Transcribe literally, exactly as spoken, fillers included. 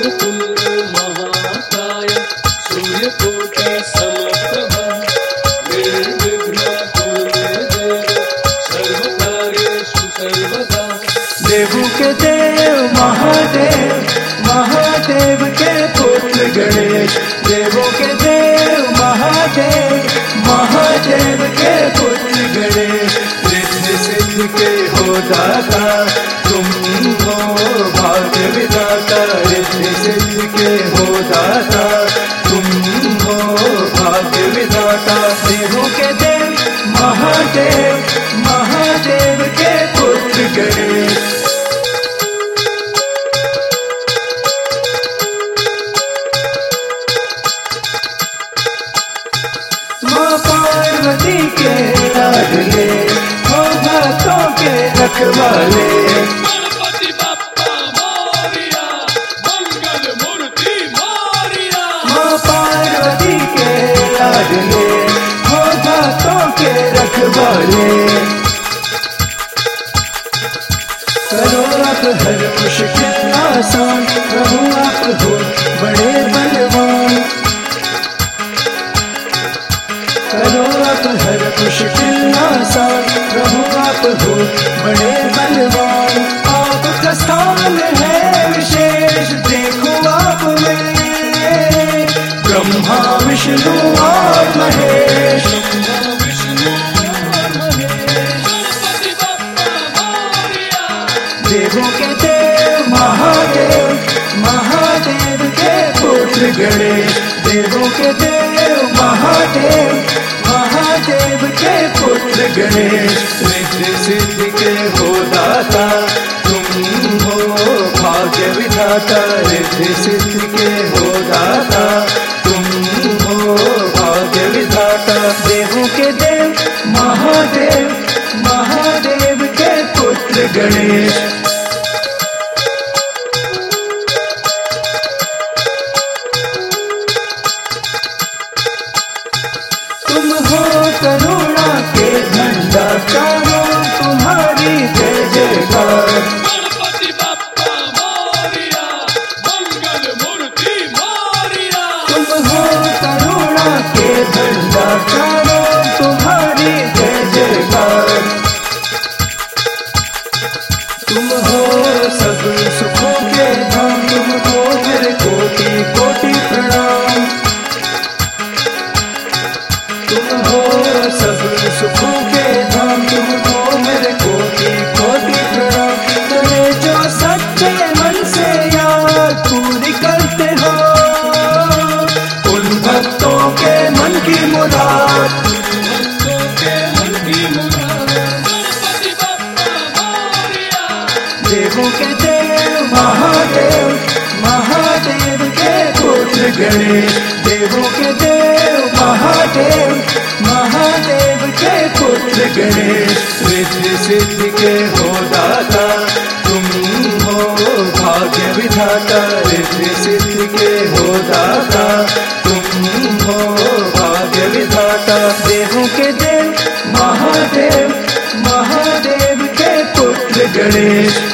वक्रतुण्ड महाकाय सूर्यकोटि समप्रभा निर्विघ्नं कुरु मे देव सर्वकार्येषु सर्वदा। देवों के देव महादेव, महादेव के पुत्र गणेश। देवों के देव महादेव, महादेव के पुत्र गणेश। रिद्धि सिद्धि के हो दाता तुम हो भाग्य विधाता। रिद्धि सिद्धि के हो दाता तुम हो भाग्य विधाता। देवों के देव महादेव, महादेव के पुत्र गणेश। माँ पार्वती के लाडले हो भक्तों के रखवाले। गणपति बप्पा मोरिया मंगल मूर्ति मोरिया। माँ पार्वती के लाडले हो भक्तों के रखवाले। करो आप हर मुश्किल आसान, प्रभु आप हो बड़े बलवान। करो आप हर मुश्किल आसान, प्रभु आप हो बड़े बलवान। आपका स्थान है विशेष देखो आप में, ब्रह्मा विष्णु और महेश। ब्रह्मा विष्णु और महेश। गणपति बप्पा मोरिया। देवों के देव महादेव, महादेव के पुत्र गणेश। देवों के देव महादेव, महादेव के पुत्र गणेश। रिद्धि सिद्धि के हो दाता तुम हो भाग्य विधाता। रिद्धि सिद्धि के हो दाता तुम हो भाग्य विधाता। देवों के देव महादेव, महादेव के पुत्र गणेश। तुम हो करुणा के भंडार, चारों तुम्हारी जय जयकार। गणपति बप्पा मोरिया मंगल मूर्ति मोरिया। तुम हो करुणा के भंडार, चारों तुम्हारी जय जयकार। तुम हो सब सुखों के धाम, तुमको मेरे कोटि कोटि प्रणाम। तुम हो सब सुखों के धाम, तुमको मेरे कोटि कोटि प्रणाम। करे जो सच्चे मन से याद पूरी करते हो उन भक्तों के मन की मुराद। भक्तों के मन की मुराद। गणपति बप्पा मोरिया। देवों के देव महादेव, महादेव के पुत्र गणेश। देवों के देव महादेव, महादेव के पुत्र गणेश। रिद्धि सिद्धि के हो दाता तुम हो भाग्य विधाता। रिद्धि सिद्धि के हो दाता तुम हो भाग्य विधाता। देवों के देव महादेव, महादेव के पुत्र गणेश।